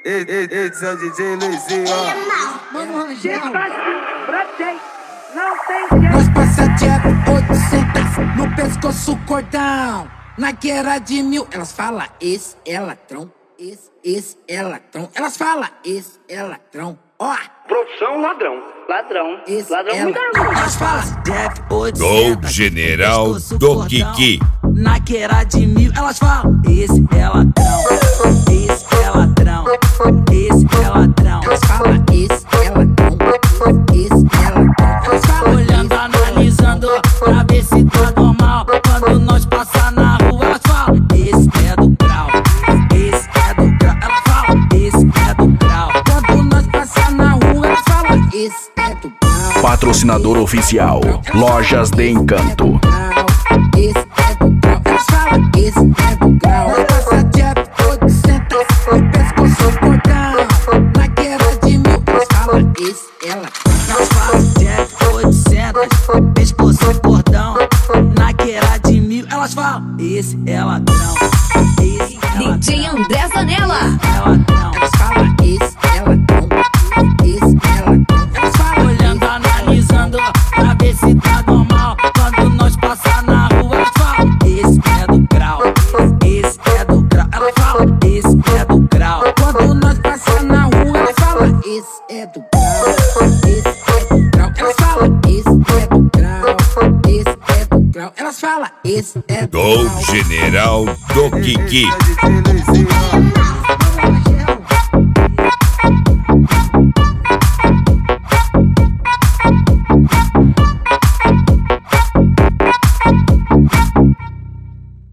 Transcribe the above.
Esse é o DJ Luizinho, ó. Mano, Rangel. Não tem Nós passa Jack 800 no pescoço cordão. Na guerra de 1000, elas falam esse é ladrão, esse é ladrão. Elas falam esse é ladrão, ó. profissão ladrão. Ladrão. Esse Ladrão é muito ladrão. Elas falam Jack 800 Gol General pescoço do cordão. Kiki. Na guerra de 1000, elas falam esse é ladrão, esse é ladrão, esse é ladrão. Elas falam esse é ladrão, esse é ladrão. Elas falam olhando, analisando pra ver se tá normal. Quando nós passar na rua, elas falam esse é do grau, esse é do grau. Elas falam esse é do grau. Quando nós passar na rua, elas falam esse é do grau. Patrocinador oficial, Lojas de Encanto. Esse é do grau, elas falam esse é do grau. Nós passa Jack 800 no pescoço cordão. Na guerra de 1000, elas falam esse é ladrão. Nós falam Jack 800 pescoço cordão. Na guerra de 1000, elas falam esse é ladrão, esse é ladrão. DJ André Zanella. É ladrão. Elas falam esse é ladrão, esse é ladrão. Elas falam olhando, analisando pra ver se tá normal. Quando nós passar na rua, elas falam esse é do grau, esse é do grau. Elas falam esse é do grau. Quando nós passar na rua, elas falam esse é do grau, esse é do grau. Elas falam esse é do grau, esse é do grau. Elas falam esse é do grau. Gol General do Kiki. Esse é o DJ Luizinho, ó.